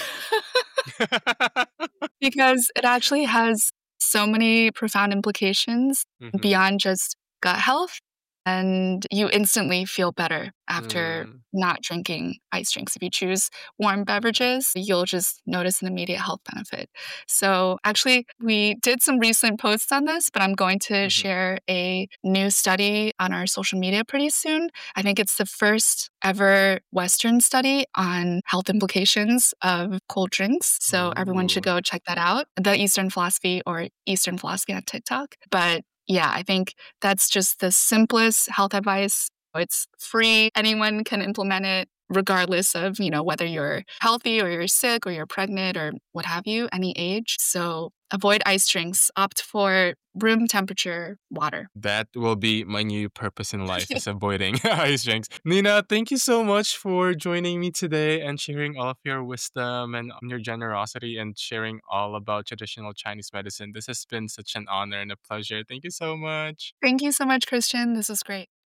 because it actually has so many profound implications Hmm. beyond just gut health. And you instantly feel better after Mm. not drinking ice drinks. If you choose warm beverages, you'll just notice an immediate health benefit. So, actually, we did some recent posts on this, but I'm going to Mhm. share a new study on our social media pretty soon. I think it's the first ever Western study on health implications of cold drinks. So, everyone should Ooh. go check that out. The Eastern Philosophy or Eastern Philosophy on TikTok. But yeah, I think that's just the simplest health advice. It's free. Anyone can implement it regardless of, you know, whether you're healthy or you're sick or you're pregnant or what have you, any age. So avoid ice drinks. Opt for room temperature water. That will be my new purpose in life is avoiding ice drinks. Nina, thank you so much for joining me today and sharing all of your wisdom and your generosity and sharing all about traditional Chinese medicine. This has been such an honor and a pleasure. Thank you so much. Thank you so much, Christian. This was great.